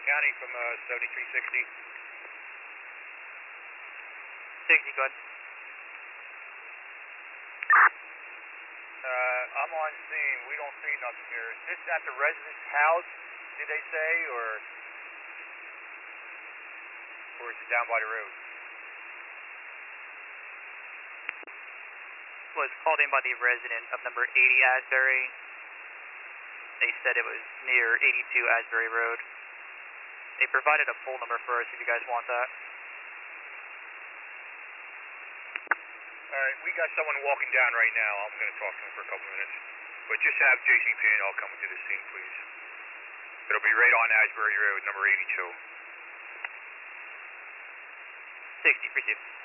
County from 7360. 60, go ahead. I'm on scene. We don't see nothing here. Is this at the resident's house, did they say, or is it down by the road? Was called in by the resident of number 80 Asbury. They said it was near 82 Asbury Road. They provided a poll number for us if you guys want that. Alright, we got someone walking down right now. I'm going to talk to him for a couple minutes. But just have JCP&L come to the scene, please. It'll be right on Asbury Road, number 82. 60, appreciate it.